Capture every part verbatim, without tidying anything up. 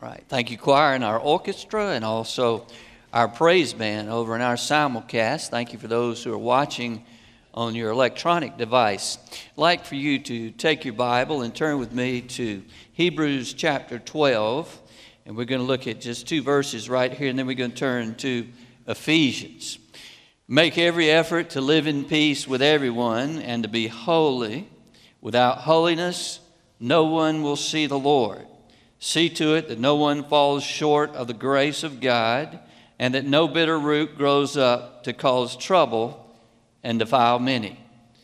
Right. Thank you, choir, and our orchestra, and also our praise band over in our simulcast. Thank you for those who are watching on your electronic device. I'd like for you to take your Bible and turn with me to Hebrews chapter twelve, and we're going to look at just two verses right here, and then we're going to turn to Ephesians. Make every effort to live in peace with everyone and to be holy. Without holiness, no one will see the Lord. See to it that no one falls short of the grace of God, and that no bitter root grows up to cause trouble and defile many.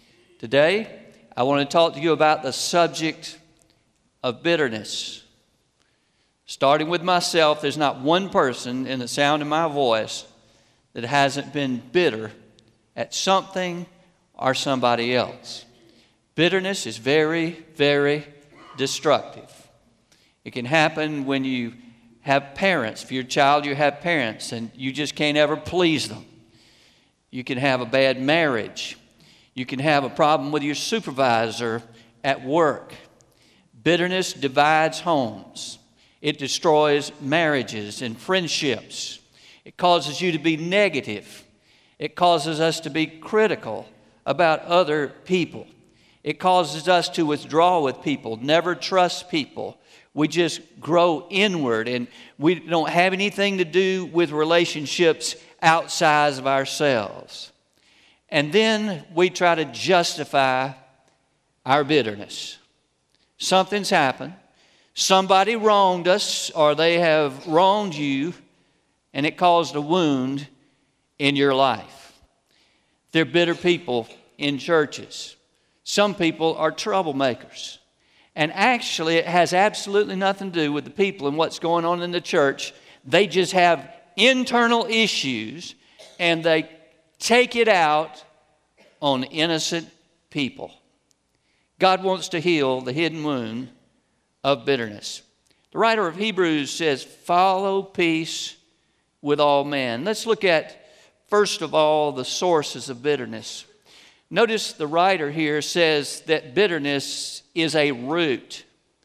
Today, I want to talk to you about the subject of bitterness. Starting with myself, there's not one person in the sound of my voice that hasn't been bitter at something or somebody else. Bitterness is very, very destructive. It can happen when you have parents. For your child, you have parents, and you just can't ever please them. You can have a bad marriage. You can have a problem with your supervisor at work. Bitterness divides homes. It destroys marriages and friendships. It causes you to be negative. It causes us to be critical about other people. It causes us to withdraw with people, never trust people. We just grow inward, and we don't have anything to do with relationships outside of ourselves. And then we try to justify our bitterness. Something's happened. Somebody wronged us, or they have wronged you, and it caused a wound in your life. There are bitter people in churches. Some people are troublemakers. And actually, it has absolutely nothing to do with the people and what's going on in the church. They just have internal issues, and they take it out on innocent people. God wants to heal the hidden wound of bitterness. The writer of Hebrews says, follow peace with all men. Let's look at, first of all, the sources of bitterness. Notice the writer here says that bitterness is a root.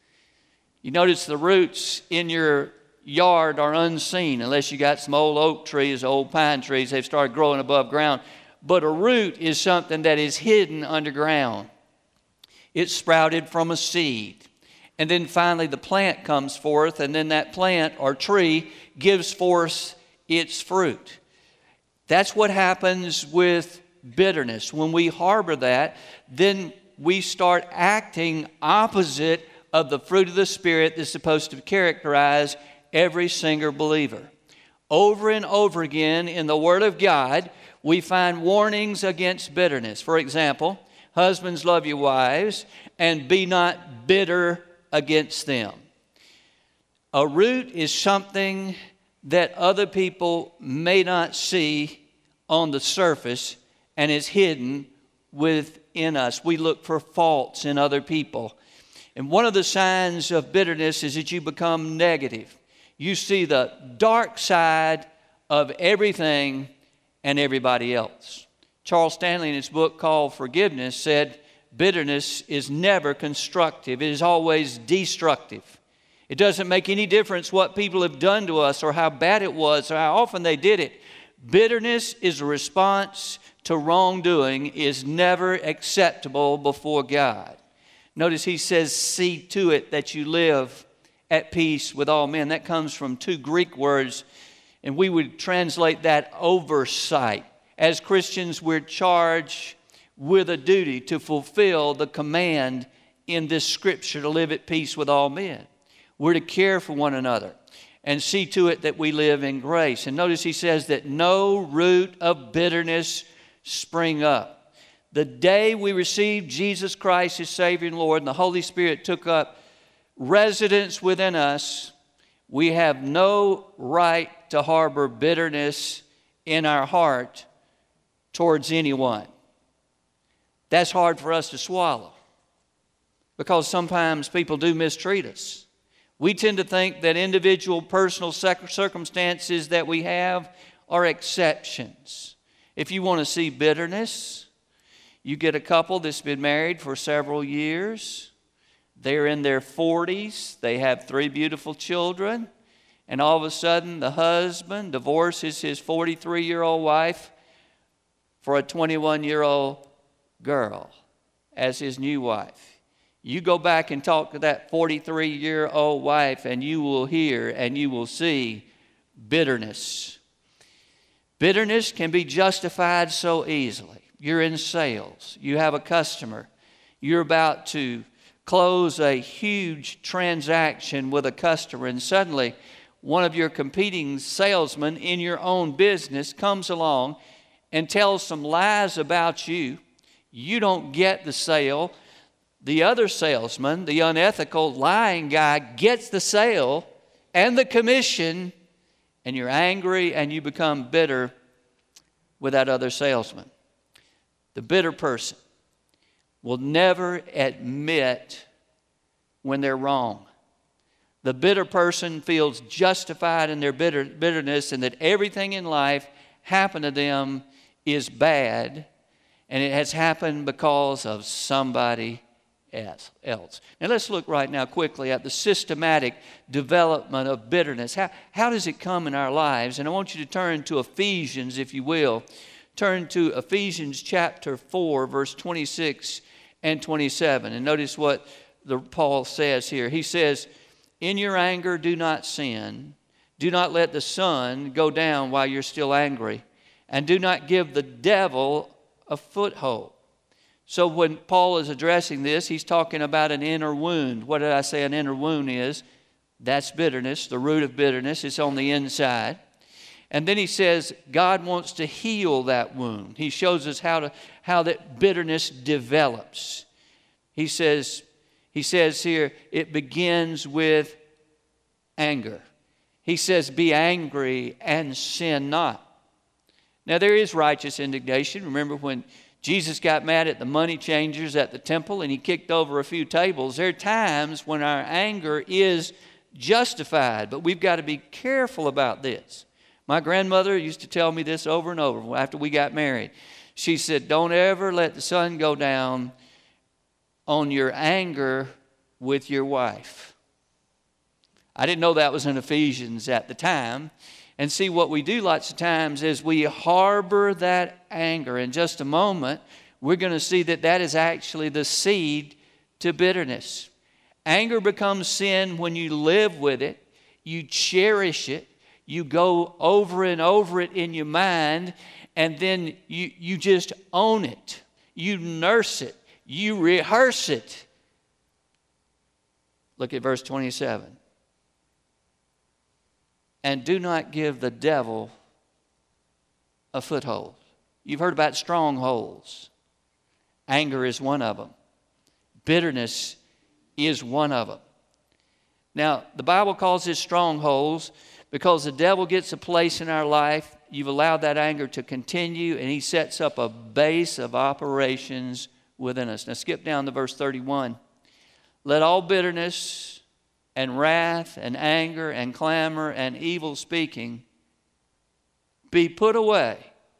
You notice the roots in your yard are unseen unless you got some old oak trees, old pine trees. They've started growing above ground. But a root is something that is hidden underground. It's sprouted from a seed. And then finally the plant comes forth, and then that plant or tree gives forth its fruit. That's what happens with bitterness. When we harbor that, then we start acting opposite of the fruit of the Spirit that's supposed to characterize every single believer. Over and over again in the Word of God, we find warnings against bitterness. For example, husbands, love your wives, and be not bitter against them. A root is something that other people may not see on the surface, and is hidden within us. We look for faults in other people. And one of the signs of bitterness is that you become negative. You see the dark side of everything and everybody else. Charles Stanley, in his book called Forgiveness, said, bitterness is never constructive. It is always destructive. It doesn't make any difference what people have done to us or how bad it was or how often they did it. Bitterness is a response to wrongdoing, is never acceptable before God. Notice he says, see to it that you live at peace with all men. That comes from two Greek words, and we would translate that oversight. As Christians, we're charged with a duty to fulfill the command in this scripture to live at peace with all men. We're to care for one another and see to it that we live in grace. And notice he says that no root of bitterness spring up. The day we received Jesus Christ as Savior and Lord, and the Holy Spirit took up residence within us, we have no right to harbor bitterness in our heart towards anyone. That's hard for us to swallow because sometimes people do mistreat us. We tend to think that individual personal circumstances that we have are exceptions. If you want to see bitterness, you get a couple that's been married for several years. They're in their forties. They have three beautiful children. And all of a sudden, the husband divorces his forty-three-year-old wife for a twenty-one-year-old girl as his new wife. You go back and talk to that forty-three-year-old wife, and you will hear and you will see bitterness. Bitterness can be justified so easily. You're in sales. You have a customer. You're about to close a huge transaction with a customer, and suddenly one of your competing salesmen in your own business comes along and tells some lies about you. You don't get the sale. The other salesman, the unethical, lying guy, gets the sale and the commission, and you're angry and you become bitter with that other salesman. The bitter person will never admit when they're wrong. The bitter person feels justified in their bitter, bitterness and that everything in life happened to them is bad, and it has happened because of somebody else. Now let's look right now quickly at the systematic development of bitterness. How, how does it come in our lives? And I want you to turn to Ephesians, if you will. Turn to Ephesians chapter four, verse twenty-six and twenty-seven. And notice what the, Paul says here. He says, "In your anger do not sin. Do not let the sun go down while you're still angry. And do not give the devil a foothold." So when Paul is addressing this, he's talking about an inner wound. What did I say an inner wound is? That's bitterness, the root of bitterness. It's on the inside. And then he says God wants to heal that wound. He shows us how to how that bitterness develops. He says, he says here, it begins with anger. He says, be angry and sin not. Now there is righteous indignation. Remember when Jesus got mad at the money changers at the temple and he kicked over a few tables. There are times when our anger is justified, but we've got to be careful about this. My grandmother used to tell me this over and over after we got married. She said, don't ever let the sun go down on your anger with your wife. I didn't know that was in Ephesians at the time. And see, what we do lots of times is we harbor that anger. In just a moment, we're going to see that that is actually the seed to bitterness. Anger becomes sin when you live with it, you cherish it, you go over and over it in your mind, and then you, you just own it. You nurse it. You rehearse it. Look at verse twenty-seven. And do not give the devil a foothold. You've heard about strongholds. Anger is one of them. Bitterness is one of them. Now, the Bible calls this strongholds because the devil gets a place in our life. You've allowed that anger to continue, and he sets up a base of operations within us. Now, skip down to verse thirty-one. Let all bitterness and wrath and anger and clamor and evil speaking be put away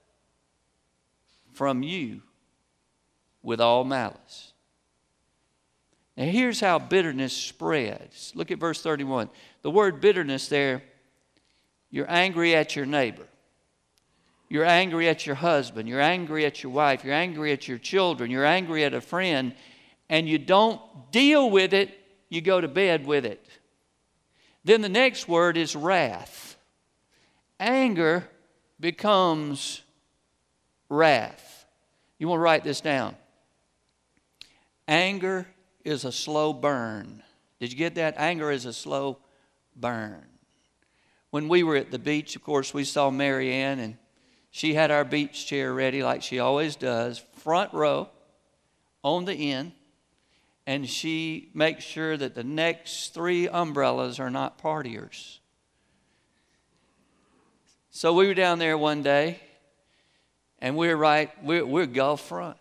from you with all malice. Now here's how bitterness spreads. Look at verse thirty-one. The word bitterness there, you're angry at your neighbor. You're angry at your husband. You're angry at your wife. You're angry at your children. You're angry at a friend. And you don't deal with it, you go to bed with it. Then the next word is wrath. Anger becomes wrath. You want to write this down. Anger is a slow burn. Did you get that? Anger is a slow burn. When we were at the beach, of course, we saw Mary Ann, and she had our beach chair ready like she always does, front row, on the end. And she makes sure that the next three umbrellas are not partiers. So we were down there one day, and we're right, we're, we're Gulf front.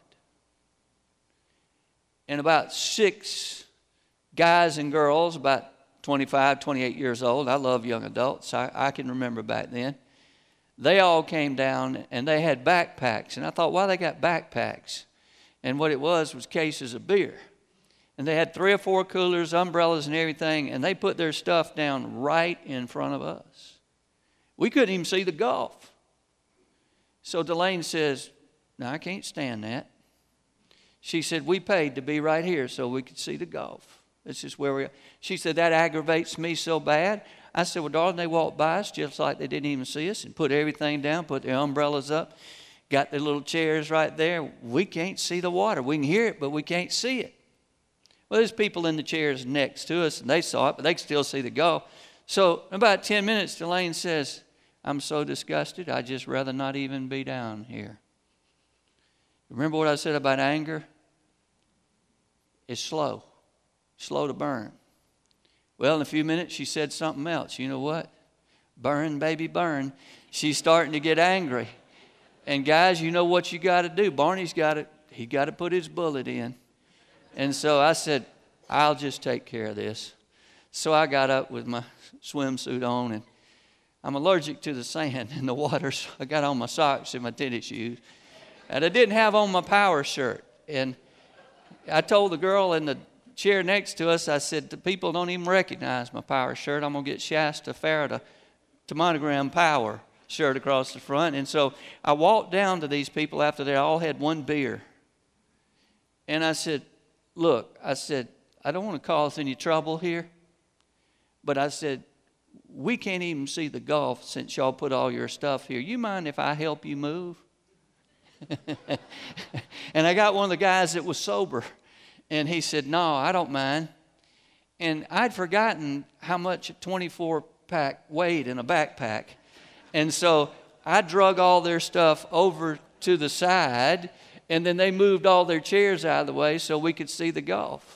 And about six guys and girls, about twenty-five, twenty-eight years old, I love young adults, I, I can remember back then, they all came down and they had backpacks. And I thought, why they got backpacks? And what it was was cases of beer. And they had three or four coolers, umbrellas and everything, and they put their stuff down right in front of us. We couldn't even see the Gulf. So Delane says, "No, I can't stand that." She said, "We paid to be right here so we could see the Gulf. This is where we are." She said, "That aggravates me so bad." I said, "Well, darling, they walked by us just like they didn't even see us and put everything down, put their umbrellas up, got their little chairs right there. We can't see the water. We can hear it, but we can't see it." Well, there's people in the chairs next to us, and they saw it, but they could still see the Gulf. So in about ten minutes, Delane says, "I'm so disgusted, I'd just rather not even be down here." Remember what I said about anger? It's slow, slow to burn. Well, in a few minutes, she said something else. You know what? Burn, baby, burn. She's starting to get angry. And guys, you know what you got to do. Barney's got to, he got to put his bullet in. And so I said, "I'll just take care of this." So I got up with my swimsuit on, and I'm allergic to the sand and the water, so I got on my socks and my tennis shoes. And I didn't have on my power shirt. And I told the girl in the chair next to us, I said, "The people don't even recognize my power shirt. I'm going to get Shasta Farida to monogram power shirt across the front." And so I walked down to these people after they all had one beer. And I said, "Look," I said, "I don't want to cause any trouble here, but I said, we can't even see the Gulf since y'all put all your stuff here. You mind if I help you move?" And I got one of the guys that was sober, and he said, "No, I don't mind." And I'd forgotten how much a twenty-four pack weighed in a backpack. And so I drug all their stuff over to the side, and then they moved all their chairs out of the way so we could see the Gulf.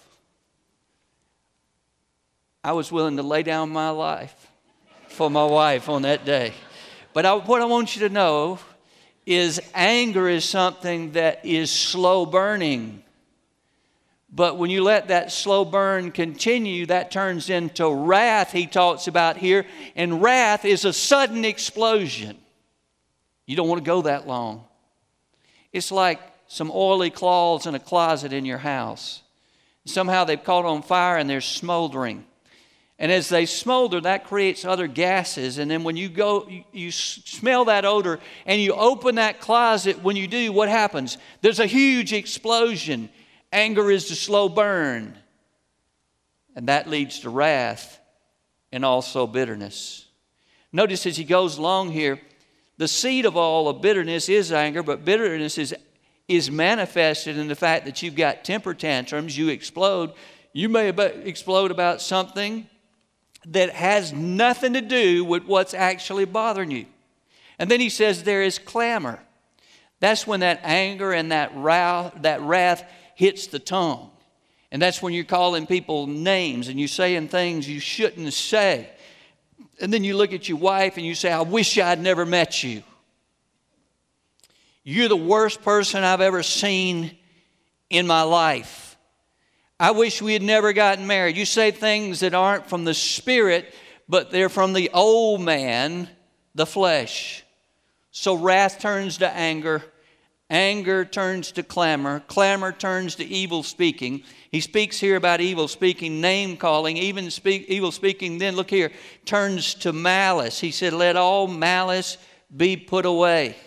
I was willing to lay down my life for my wife on that day. But I, what I want you to know is anger is something that is slow burning. But when you let that slow burn continue, that turns into wrath, he talks about here. And wrath is a sudden explosion. You don't want to go that long. It's like some oily cloths in a closet in your house. Somehow they've caught on fire and they're smoldering. And as they smolder, that creates other gases. And then when you go, you, you smell that odor and you open that closet, when you do, what happens? There's a huge explosion. Anger is the slow burn. And that leads to wrath and also bitterness. Notice as he goes along here, the seed of all of bitterness is anger, but bitterness is, is manifested in the fact that you've got temper tantrums, you explode. You may explode about something that has nothing to do with what's actually bothering you. And then he says there is clamor. That's when that anger and that wrath, that wrath hits the tongue. And that's when you're calling people names and you're saying things you shouldn't say. And then you look at your wife and you say, "I wish I'd never met you. You're the worst person I've ever seen in my life. I wish we had never gotten married." You say things that aren't from the Spirit, but they're from the old man, the flesh. So wrath turns to anger. Anger turns to clamor. Clamor turns to evil speaking. He speaks here about evil speaking, name calling, even speak, evil speaking. Then look here, turns to malice. He said, "Let all malice be put away."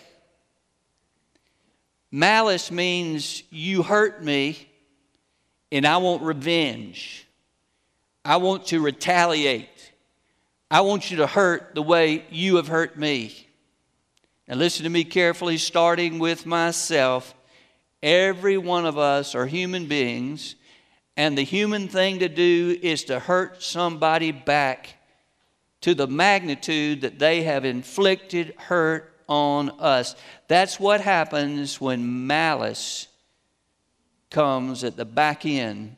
Malice means you hurt me and I want revenge. I want to retaliate. I want you to hurt the way you have hurt me. Now listen to me carefully, starting with myself. Every one of us are human beings, and the human thing to do is to hurt somebody back to the magnitude that they have inflicted hurt on us. That's what happens when malice comes at the back end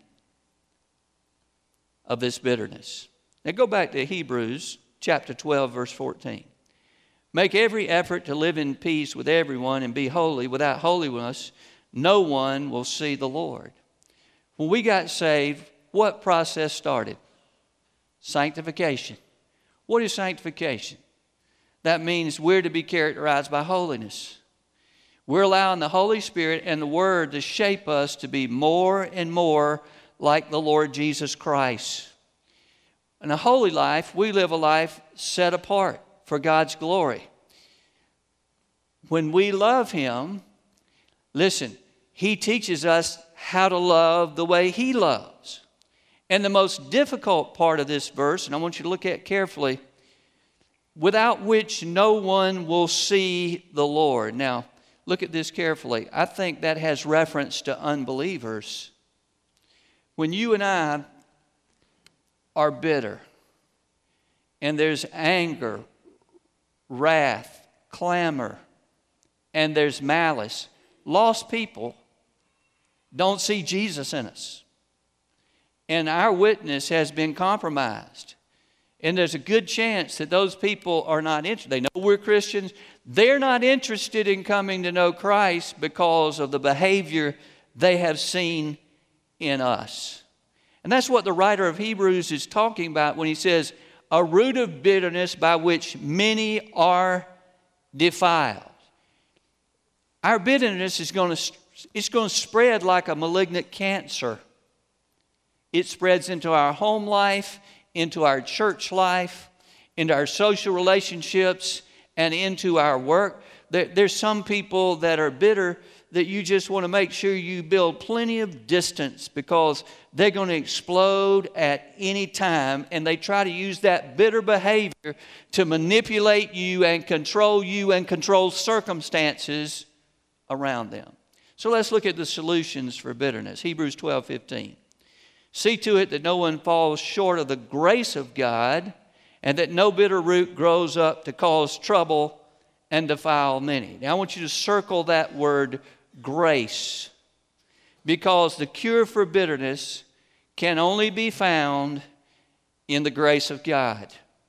of this bitterness. Now go back to Hebrews chapter twelve, verse fourteen. "Make every effort to live in peace with everyone and be holy. Without holiness, no one will see the Lord." When we got saved, what process started? Sanctification. What is sanctification? That means we're to be characterized by holiness. We're allowing the Holy Spirit and the Word to shape us to be more and more like the Lord Jesus Christ. In a holy life, we live a life set apart for God's glory. When we love Him, listen, He teaches us how to love the way He loves. And the most difficult part of this verse, and I want you to look at it carefully, without which no one will see the Lord. Now, look at this carefully. I think that has reference to unbelievers. When you and I are bitter, and there's anger, wrath, clamor, and there's malice, lost people don't see Jesus in us. And our witness has been compromised. And there's a good chance that those people are not interested. They know we're Christians. They're not interested in coming to know Christ because of the behavior they have seen in us. And that's what the writer of Hebrews is talking about when he says, a root of bitterness by which many are defiled. Our bitterness is going to, it's going to spread like a malignant cancer. It spreads into our home life, into our church life, into our social relationships, and into our work. There, there's some people that are bitter that you just want to make sure you build plenty of distance because they're going to explode at any time, and they try to use that bitter behavior to manipulate you and control you and control circumstances around them. So let's look at the solutions for bitterness. Hebrews twelve fifteen. See to it that no one falls short of the grace of God, and that no bitter root grows up to cause trouble and defile many. Now I want you to circle that word grace, because the cure for bitterness can only be found in the grace of God.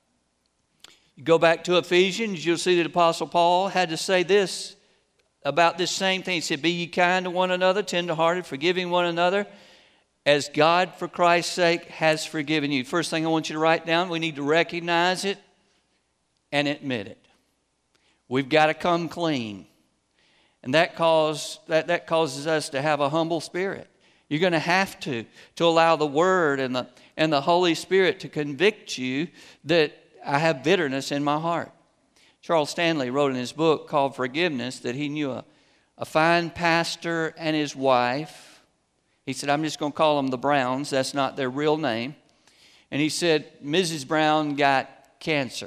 You go back to Ephesians, you'll see that Apostle Paul had to say this about this same thing. He said, be ye kind to one another, tenderhearted, forgiving one another, as God, for Christ's sake, has forgiven you. First thing I want you to write down, we need to recognize it and admit it. We've got to come clean. And that, cause, that, that causes us to have a humble spirit. You're going to have to, to allow the Word and the, and the Holy Spirit to convict you that I have bitterness in my heart. Charles Stanley wrote in his book called Forgiveness that he knew a, a fine pastor and his wife. He said, I'm just going to call them the Browns. That's not their real name. And he said, Missus Brown got cancer.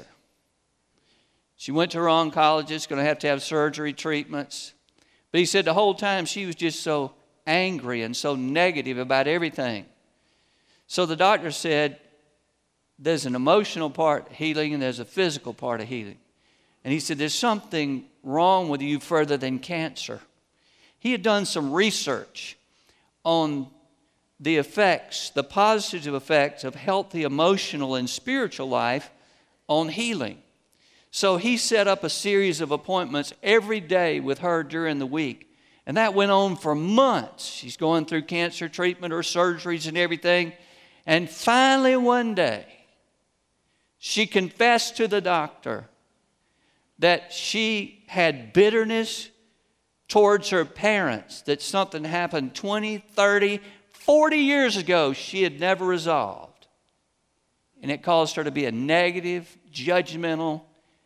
She went to her oncologist, going to have to have surgery, treatments. But he said the whole time she was just so angry and so negative about everything. So the doctor said, there's an emotional part of healing and there's a physical part of healing. And he said, there's something wrong with you further than cancer. He had done some research on the effects, the positive effects of healthy emotional and spiritual life on healing. So he set up a series of appointments every day with her during the week. And that went on for months. She's going through cancer treatment or surgeries and everything. And finally one day, she confessed to the doctor that she had bitterness towards her parents, that something happened twenty, thirty, forty years ago she had never resolved. And it caused her to be a negative, judgmental,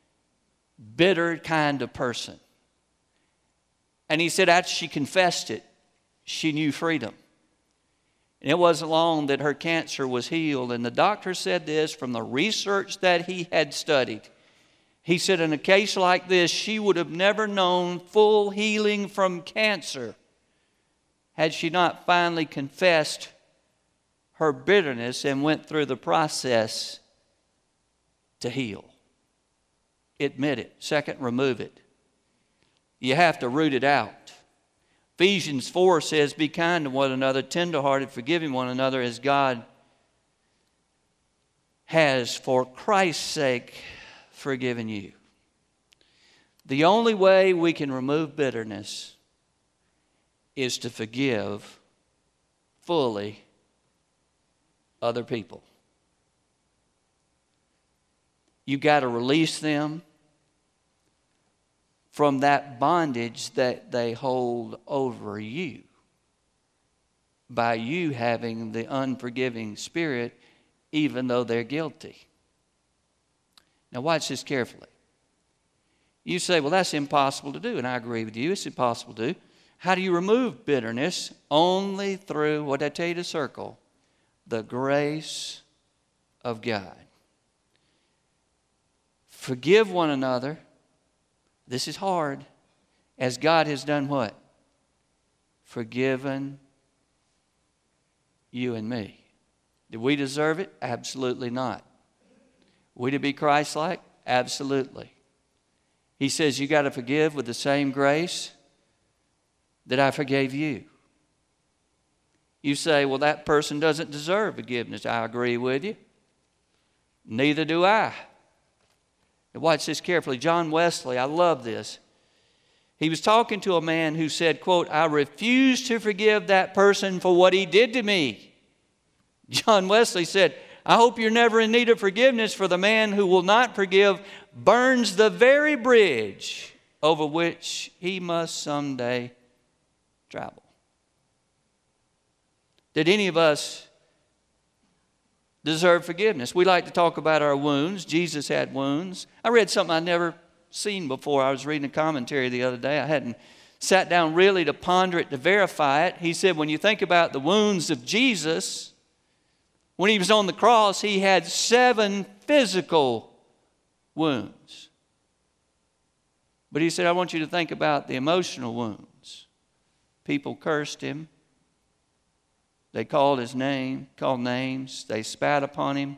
bitter kind of person. And he said after she confessed it, she knew freedom. And it wasn't long that her cancer was healed. And the doctor said this from the research that he had studied. He said in a case like this, she would have never known full healing from cancer had she not finally confessed her bitterness and went through the process to heal. Admit it. Second, remove it. You have to root it out. Ephesians four says, be kind to one another, tenderhearted, forgiving one another as God has, for Christ's sake, forgiven you. The only way we can remove bitterness is to forgive fully other people. You got to release them from that bondage that they hold over you. by you having the unforgiving spirit, even though they're guilty. Now watch this carefully. You say, well, that's impossible to do, and I agree with you. It's impossible to do. How do you remove bitterness? Only through, what did I tell you to circle? The grace of God. Forgive one another. This is hard. As God has done what? Forgiven you and me. Did we deserve it? Absolutely not. We to be Christ-like? Absolutely. He says you got to forgive with the same grace that I forgave you. You say, well, that person doesn't deserve forgiveness. I agree with you. Neither do I. Now watch this carefully. John Wesley, I love this. He was talking to a man who said, quote, I refuse to forgive that person for what he did to me. John Wesley said, I hope you're never in need of forgiveness, for the man who will not forgive burns the very bridge over which he must someday travel. Did any of us deserve forgiveness? We like to talk about our wounds. Jesus had wounds. I read something I'd never seen before. I was reading a commentary the other day. I hadn't sat down really to ponder it, to verify it. He said when you think about the wounds of Jesus, when he was on the cross, he had seven physical wounds. But he said, I want you to think about the emotional wounds. People cursed him. They called his name, called names. They spat upon him.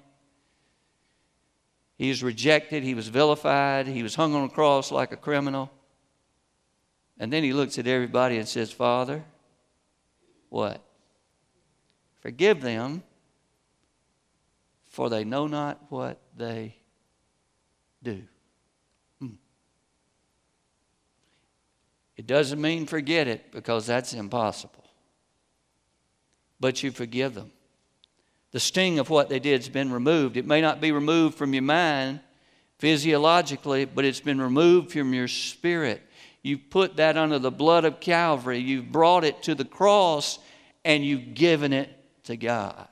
He was rejected. He was vilified. He was hung on a cross like a criminal. And then he looks at everybody and says, Father, what? Forgive them, for they know not what they do. Hmm. It doesn't mean forget it, because that's impossible. But you forgive them. The sting of what they did has been removed. It may not be removed from your mind physiologically, but it's been removed from your spirit. You've put that under the blood of Calvary. You've brought it to the cross, and you've given it to God.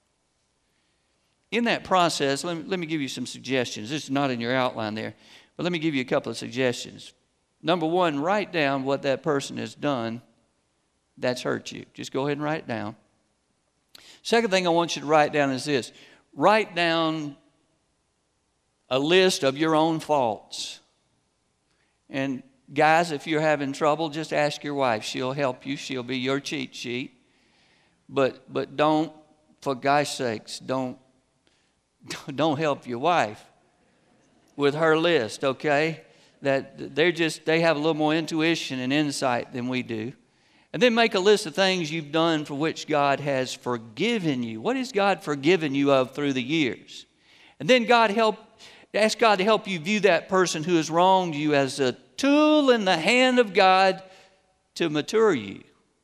In that process, let me, let me give you some suggestions. This is not in your outline there, but let me give you a couple of suggestions. Number one, write down what that person has done that's hurt you. Just go ahead and write it down. Second thing I want you to write down is this. Write down a list of your own faults. And guys, if you're having trouble, just ask your wife. She'll help you. She'll be your cheat sheet. But but don't, for God's sakes, don't don't help your wife with her list, okay? That they're just they have a little more intuition and insight than we do. And then make a list of things you've done for which God has forgiven you. What has God forgiven you of through the years? And then God help, ask God to help you view that person who has wronged you as a tool in the hand of God to mature you.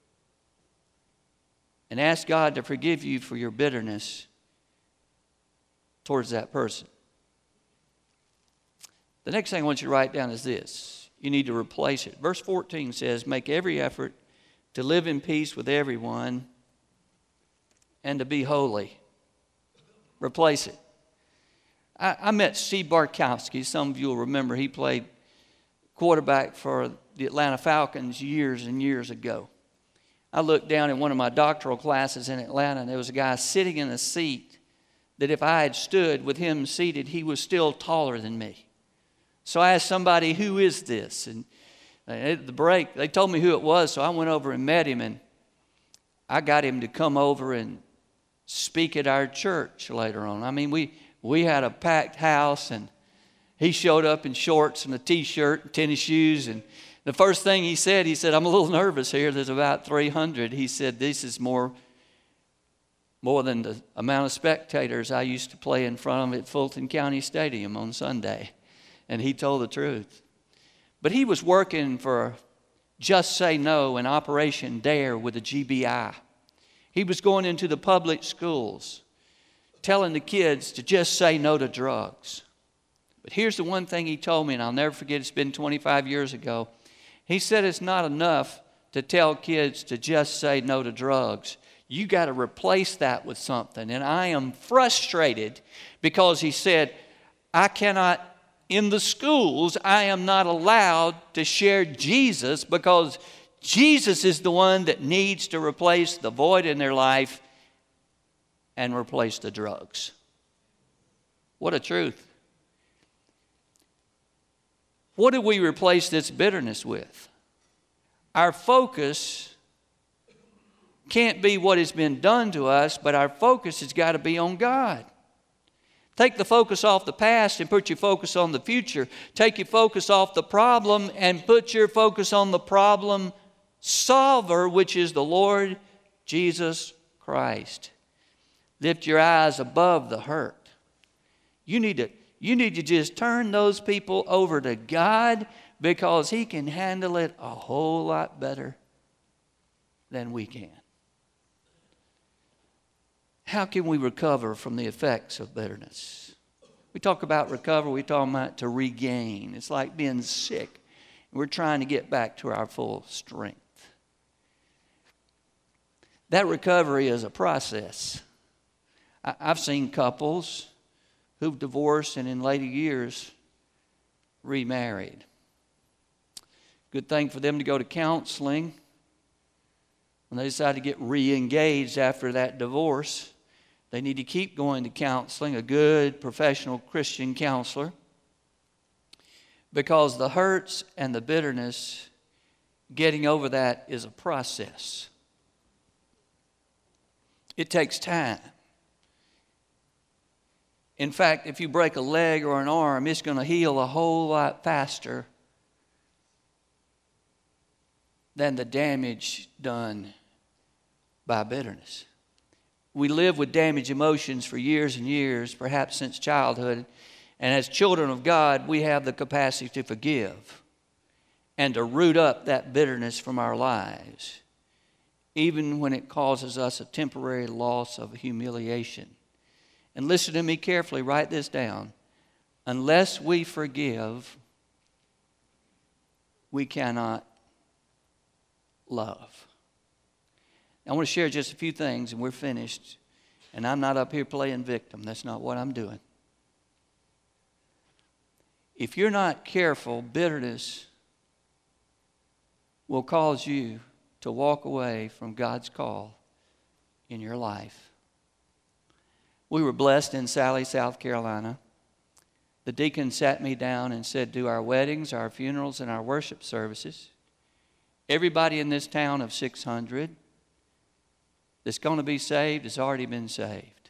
And ask God to forgive you for your bitterness towards that person. The next thing I want you to write down is this. You need to replace it. Verse fourteen says, make every effort to live in peace with everyone and to be holy. Replace it. I, I met Steve Bartkowski. Some of you will remember he played quarterback for the Atlanta Falcons years and years ago. I looked down at one of my doctoral classes in Atlanta, and there was a guy sitting in a seat that if I had stood with him seated, he was still taller than me. So I asked somebody, who is this? And at the break, they told me who it was, so I went over and met him, and I got him to come over and speak at our church later on. I mean, we, we had a packed house, and he showed up in shorts and a T-shirt and tennis shoes, and the first thing he said, he said, I'm a little nervous here. There's about three hundred. He said, this is more, more than the amount of spectators I used to play in front of at Fulton County Stadium on Sunday. And he told the truth. But he was working for Just Say No and Operation Dare with the G B I. He was going into the public schools, telling the kids to just say no to drugs. But here's the one thing he told me, and I'll never forget, it's been twenty-five years ago. He said it's not enough to tell kids to just say no to drugs. You got to replace that with something. And I am frustrated because he said, I cannot, in the schools, I am not allowed to share Jesus because Jesus is the one that needs to replace the void in their life and replace the drugs. What a truth. What do we replace this bitterness with? Our focus can't be what has been done to us, but our focus has got to be on God. Take the focus off the past and put your focus on the future. Take your focus off the problem and put your focus on the problem solver, which is the Lord Jesus Christ. Lift your eyes above the hurt. You need to, you need to just turn those people over to God because He can handle it a whole lot better than we can. How can we recover from the effects of bitterness? We talk about recover, we talk about to regain. It's like being sick. We're trying to get back to our full strength. That recovery is a process. I've seen couples who've divorced and in later years remarried. Good thing for them to go to counseling. When they decide to get re-engaged after that divorce, they need to keep going to counseling, a good professional Christian counselor, because the hurts and the bitterness, getting over that is a process. It takes time. In fact, if you break a leg or an arm, it's going to heal a whole lot faster than the damage done by bitterness. We live with damaged emotions for years and years, perhaps since childhood. And as children of God, we have the capacity to forgive and to root up that bitterness from our lives, even when it causes us a temporary loss of humiliation. And listen to me carefully, write this down. Unless we forgive, we cannot love. I want to share just a few things and we're finished. And I'm not up here playing victim. That's not what I'm doing. If you're not careful, bitterness will cause you to walk away from God's call in your life. We were blessed in Sally, South Carolina. The deacon sat me down and said, do our weddings, our funerals, and our worship services. Everybody in this town of six hundred that's going to be saved has already been saved.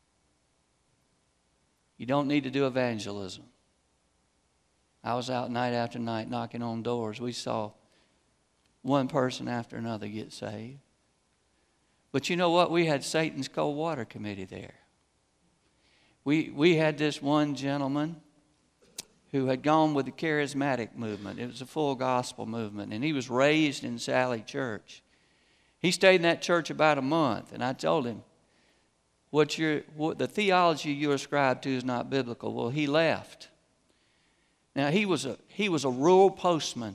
You don't need to do evangelism. I was out night after night knocking on doors. We saw one person after another get saved. But you know what? We had Satan's cold water committee there. We, we had this one gentleman who had gone with the charismatic movement. It was a full gospel movement. And he was raised in Sally Church. He stayed in that church about a month. And I told him, what, your, what the theology you ascribe to is not biblical. Well, he left. Now, he was a, he was a rural postman.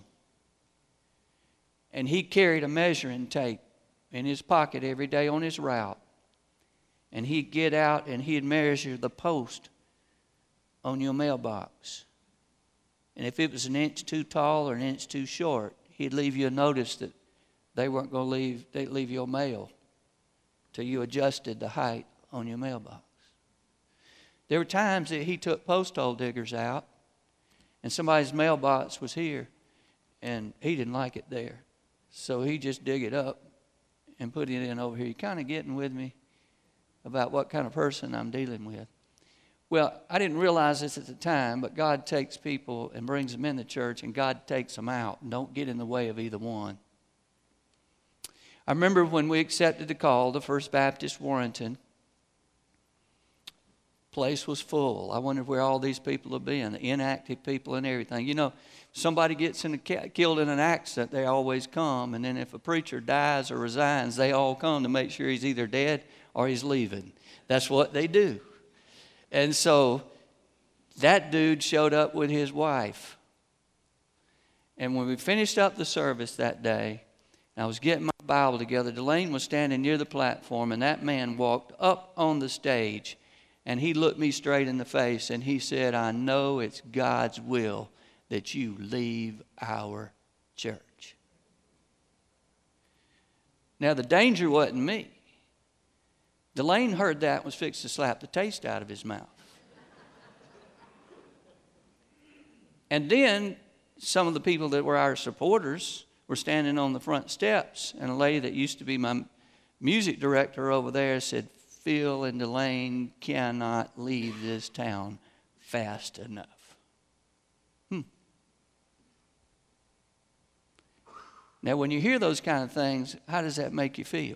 And he carried a measuring tape in his pocket every day on his route. And he'd get out and he'd measure the post on your mailbox. And if it was an inch too tall or an inch too short, he'd leave you a notice that they weren't going to leave, they'd leave your mail till you adjusted the height on your mailbox. There were times that he took post hole diggers out and somebody's mailbox was here and he didn't like it there. So he just dig it up and put it in over here. You kind of getting with me about what kind of person I'm dealing with? Well, I didn't realize this at the time, but God takes people and brings them in the church and God takes them out. And don't get in the way of either one. I remember when we accepted the call to First Baptist Warrenton, place was full. I wondered where all these people would be, and the inactive people and everything. You know, somebody gets in a, killed in an accident, they always come. And then if a preacher dies or resigns, they all come to make sure he's either dead or he's leaving. That's what they do. And so that dude showed up with his wife. And when we finished up the service that day, And I was getting my Bible together. Delane was standing near the platform, and that man walked up on the stage, and he looked me straight in the face, and he said, I know it's God's will that you leave our church. Now, the danger wasn't me. Delane heard that and was fixed to slap the taste out of his mouth. And then some of the people that were our supporters were standing on the front steps, and a lady that used to be my music director over there said, Phil and Delane cannot leave this town fast enough. Hmm. Now, when you hear those kind of things, how does that make you feel?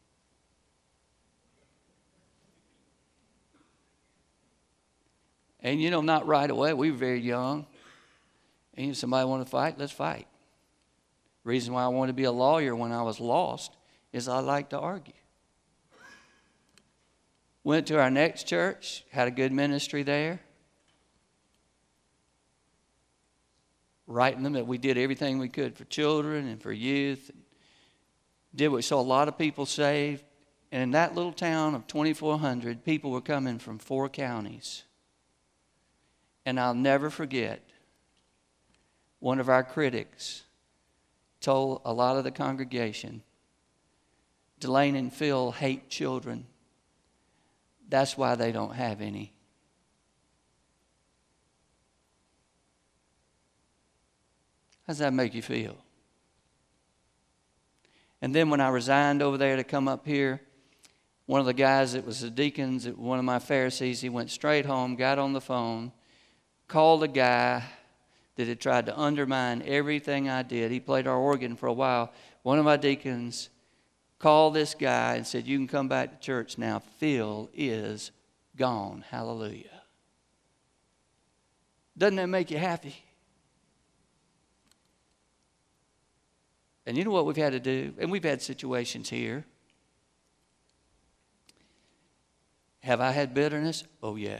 And, you know, not right away. We were very young. And if somebody want to fight, let's fight. The reason why I wanted to be a lawyer when I was lost is I like to argue. Went to our next church, had a good ministry there. Right in the middle. We did everything we could for children and for youth. Did what we saw a lot of people saved. And in that little town of twenty-four hundred, people were coming from four counties. And I'll never forget, one of our critics told a lot of the congregation, Delane and Phil hate children. That's why they don't have any. How does that make you feel? And then when I resigned over there to come up here, one of the guys that was the deacons at one of my Pharisees, he went straight home, got on the phone, called a guy that had tried to undermine everything I did. He played our organ for a while. One of my deacons called this guy and said, you can come back to church now. Phil is gone. Hallelujah. Doesn't that make you happy? And you know what we've had to do? And we've had situations here. Have I had bitterness? Oh, yeah.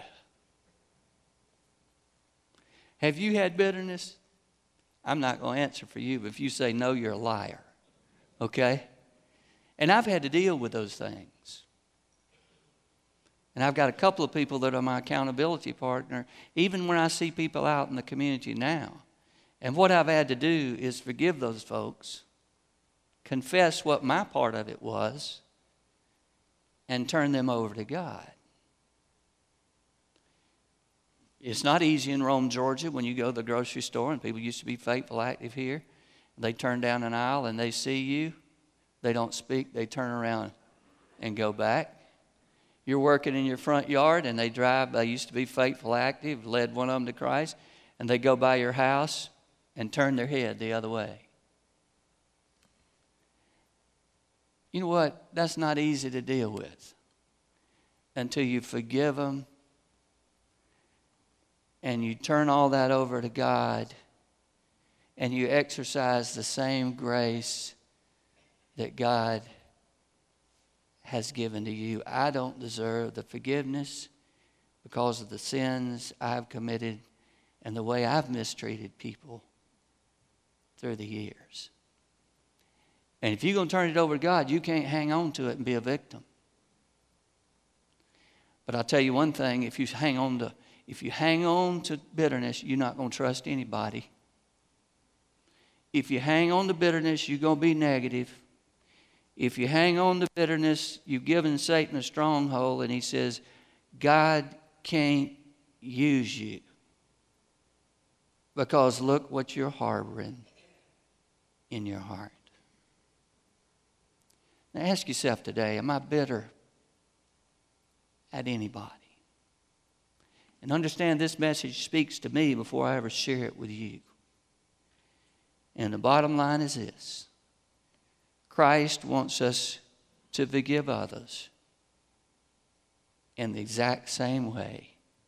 Have you had bitterness? I'm not going to answer for you, but if you say no, you're a liar. Okay? And I've had to deal with those things. And I've got a couple of people that are my accountability partner, even when I see people out in the community now. And what I've had to do is forgive those folks, confess what my part of it was, and turn them over to God. It's not easy in Rome, Georgia, when you go to the grocery store, and people used to be faithful, active here. They turn down an aisle and they see you. They don't speak. They turn around and go back. You're working in your front yard, and they drive. They used to be faithful, active, led one of them to Christ, and they go by your house and turn their head the other way. You know what? That's not easy to deal with until you forgive them and you turn all that over to God and you exercise the same grace that God has given to you. I don't deserve the forgiveness because of the sins I've committed and the way I've mistreated people through the years. And if you're going to turn it over to God, you can't hang on to it and be a victim. But I'll tell you one thing, if you hang on to if you hang on to bitterness, you're not going to trust anybody. If you hang on to bitterness, you're going to be negative. If you hang on to bitterness, you've given Satan a stronghold, and he says, God can't use you because look what you're harboring in your heart. Now ask yourself today, am I bitter at anybody? And understand this message speaks to me before I ever share it with you. And the bottom line is this. Christ wants us to forgive others in the exact same way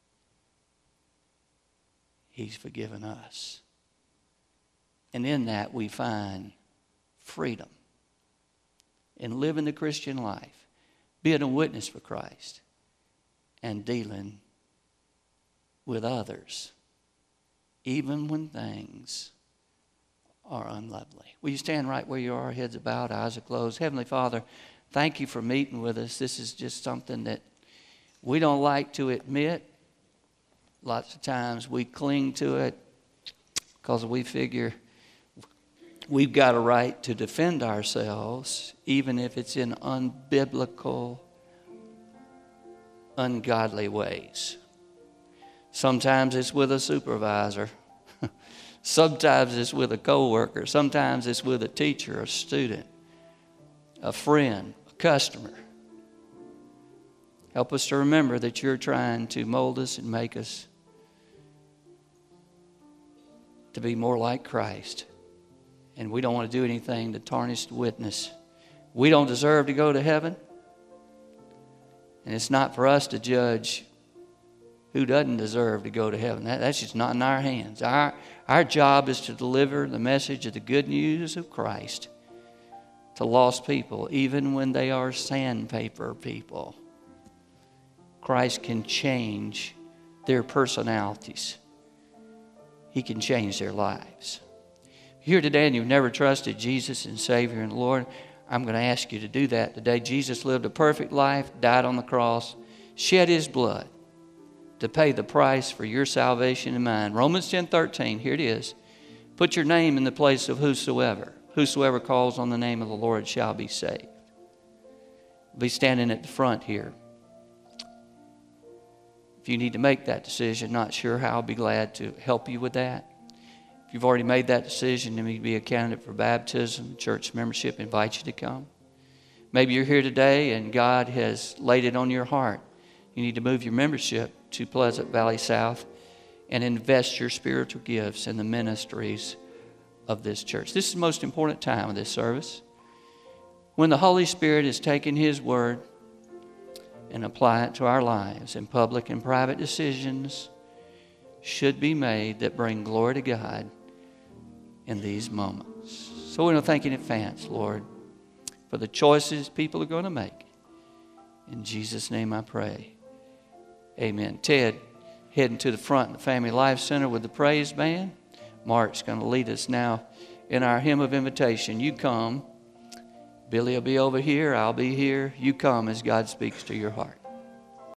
He's forgiven us. And in that we find freedom in living the Christian life, being a witness for Christ, and dealing with others, even when things or unlovely. Will you stand right where you are, heads bowed, eyes are closed? Heavenly Father, thank you for meeting with us. This is just something that we don't like to admit. Lots of times we cling to it because we figure we've got a right to defend ourselves, even if it's in unbiblical, ungodly ways. Sometimes it's with a supervisor. Sometimes it's with a coworker. Sometimes it's with a teacher, a student, a friend, a customer. Help us to remember that you're trying to mold us and make us to be more like Christ. And we don't want to do anything to tarnish the witness. We don't deserve to go to heaven. And it's not for us to judge who doesn't deserve to go to heaven. That, that's just not in our hands. Our, our job is to deliver the message of the good news of Christ to lost people, even when they are sandpaper people. Christ can change their personalities. He can change their lives. If you're here today and you've never trusted Jesus and Savior and Lord, I'm going to ask you to do that today. Jesus lived a perfect life, died on the cross, shed His blood to pay the price for your salvation and mine. Romans ten thirteen, here it is. Put your name in the place of whosoever. Whosoever calls on the name of the Lord shall be saved. I'll be standing at the front here. If you need to make that decision, not sure how, I'll be glad to help you with that. If you've already made that decision and you be a candidate for baptism, church membership, invite you to come. Maybe you're here today and God has laid it on your heart. You need to move your membership to Pleasant Valley South and invest your spiritual gifts in the ministries of this church. This is the most important time of this service. When the Holy Spirit is taking His word and apply it to our lives, and public and private decisions should be made that bring glory to God in these moments. So we want to thank you in advance, Lord, for the choices people are going to make. In Jesus' name I pray. Amen. Ted, heading to the front in the Family Life Center with the praise band. Mark's going to lead us now in our hymn of invitation. You come. Billy will be over here. I'll be here. You come as God speaks to your heart.